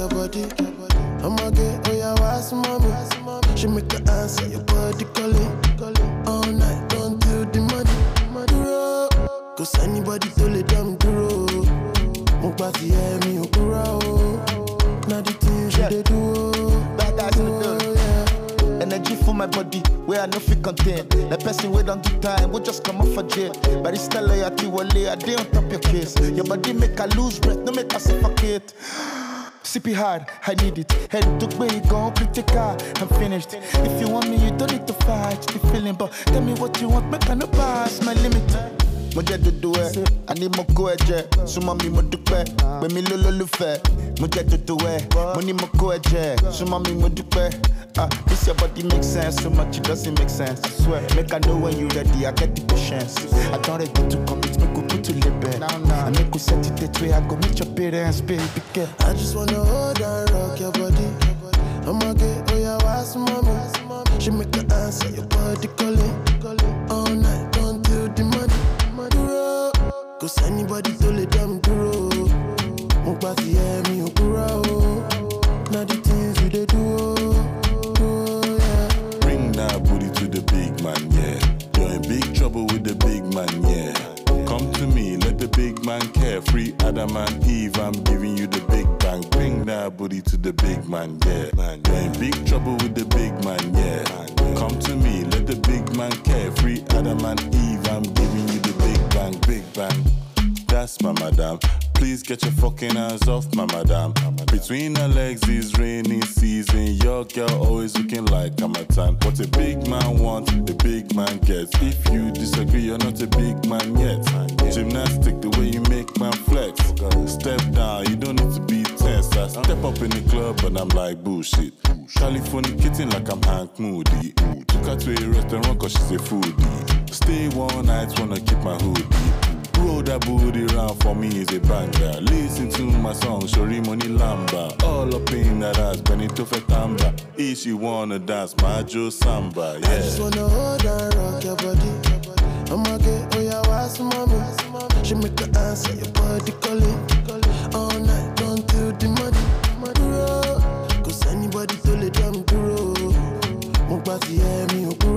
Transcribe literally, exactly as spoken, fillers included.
your body. I'ma get, oh yeah, what's mommy? She make her answer your body calling. All night until the money. Duro, cause anybody told it them duro. Mukbati yeah me ukura oh. Now the things yeah. They do. Badass oh, yeah. Energy for my body, where I no fit contain. The person we don't do time, we just come off for jail. But it's still loyalty, wale, I day on top your case. Your body make her lose breath, no make her suffocate. C P hard, I need it. Head to way, go critical. I'm finished. If you want me, you don't need to fight the feeling. But tell me what you want, make I no pass my limit. Moje do do it, I need more go eje. Suma mi mo dupe, be mi lo lo lu fe. Moje do do it, money mo go eje. Suma mi mo dupe. Ah, this your body makes sense so much it doesn't make sense. I swear, make I know when you ready. I get the patience. I don't ready to commit, make go put to live. Now now, I make go set it that way. I go meet your parents, baby girl. I just wanna hold and rock your body. I'ma get, oh yeah, what's mommy? She make her answer your body calling. All night until the money. Cause anybody told it them duro. Mukbati yeah me ukura oh. Now the things you they do oh, yeah. Bring that booty to the big man, yeah. You're in big trouble with the big man, yeah. Come to me, let the big man care. Free Adam and Eve, I'm giving you the big bang. Bring that booty to the big man, yeah. You're in big trouble with the big man, yeah. Come to me, let the big man care. Free Adam and Eve, I'm giving you the big bang, big bang. That's my madam. Please get your fucking hands off my madam. Between her legs is rainy season. Your girl always looking like I'm a tan. What a big man wants, a big man gets. If you disagree, you're not a big man yet. Gymnastic, the way you make man flex. Step down, you don't need to be tense. I step up in the club and I'm like bullshit. California kitten like I'm Hank Moody. Took her to a restaurant cause she's a foodie. Stay one night, wanna keep my hoodie. Roll that booty round for me is a banger. Listen to my song, Shori Money Lamba. All up in that ass, Benito Fetamba. If she wanna dance, Majo Samba, yeah. I just wanna hold and rock your body. I'ma get, oh yeah, what's mommy? She make her answer your body calling. All night until the money. Duro, cause anybody told it them duro. Mukbati yeah me ukura.